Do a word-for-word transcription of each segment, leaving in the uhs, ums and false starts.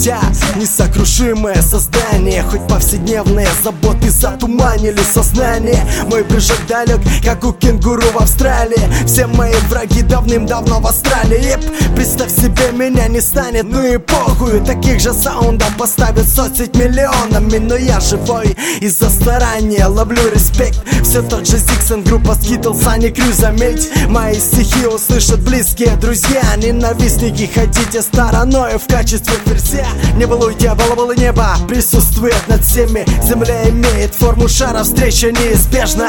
я несокрушимое создание, хоть повседневные заботы затуманили сознание. Мой прыжок далек, как у кенгуру в Австралии. Все мои враги давным-давно в Австралии. Еп, представь себе, меня не станет, ну и похуй. Таких же саундов поставят соцсеть миллионами. Но я живой из-за старания, ловлю респект. Все тот же Зиксон, группа Skittles, Sunny Crew. Заметь, мои стихи услышат близкие друзья. Ненавистники, ходите стороною в качестве ферзя. Не балуйте, балаболы неба присутствует над всеми. Земля имеет форму шара, встреча неизбежна.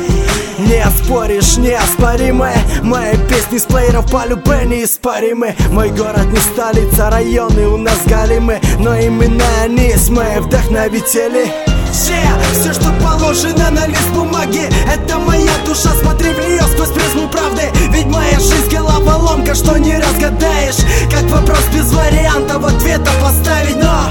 Не оспоришь, неоспоримое. Мои песни с плееров по любе неиспоримы. Мой город не столица, районы у нас галимы, но именно они есть мои вдохновители. Yeah, все, что положено на лист бумаги, это моя душа, смотри в нее сквозь призму правды. Ведь моя жизнь головоломка, что не разгадаешь. Как вопрос без вариантов ответа поставить. Но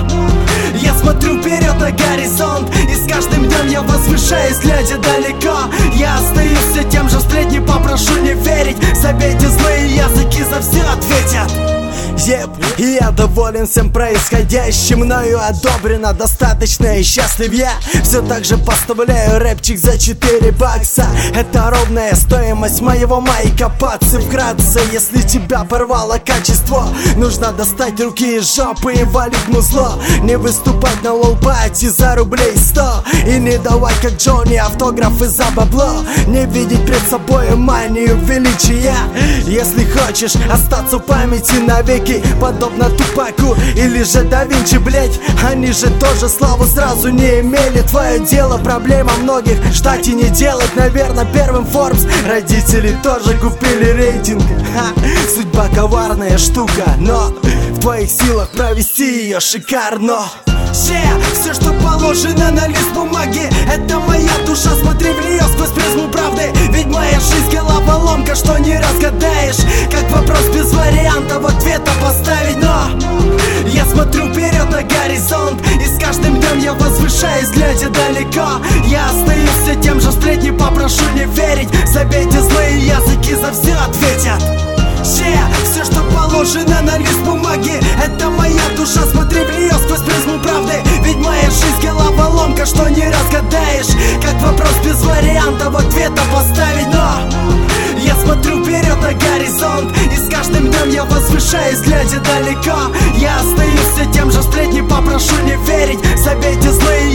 я смотрю вперед на горизонт, и с каждым днем я возвышаюсь, глядя далеко. Я остаюсь все тем же, сплетни попрошу не верить. Забейте злые языки, за все ответят. Еп, и я доволен всем происходящим, мною одобрено достаточно и счастлив я. Все так же поставляю рэпчик за четыре бакса. Это ровная стоимость моего майка. Пацы вкратце, если тебя порвало качество, нужно достать руки из жопы и валить музло. Не выступать на лол-пати за рублей сто, и не давать как Джонни автографы за бабло. Не видеть пред собой манию величия. Если хочешь остаться в памяти навеки, подобно Тупаку или же Да Винчи, блять, они же тоже славу сразу не имели. Твое дело, проблема многих ждать и не делать. Наверное, первым Forbes родители тоже купили рейтинг. Ха, судьба коварная штука, но в твоих силах провести ее шикарно. Yeah, все, что положено на лист бумаги, это моя душа, смотри в нее сквозь призму правды. Ведь моя жизнь головоломка, что не разгадаешь. Как вопрос без вариантов ответа поставить. Но я смотрю вперед на горизонт, и с каждым днем я возвышаюсь, глядя далеко. Я остаюсь все тем же, сплетни попрошу не верить. Забейте злые языки, за все ответят. Yeah, все, что положено на лист бумаги, это моя душа, смотри в нее сквозь призму правды. Ведь моя жизнь головоломка, что не разгадаешь. Как вопрос без вариантов ответа поставить. Но я смотрю вперед на горизонт, и с каждым днем я возвышаюсь, глядя далеко. Я остаюсь все тем же, сплетни попрошу не верить. Забейте злые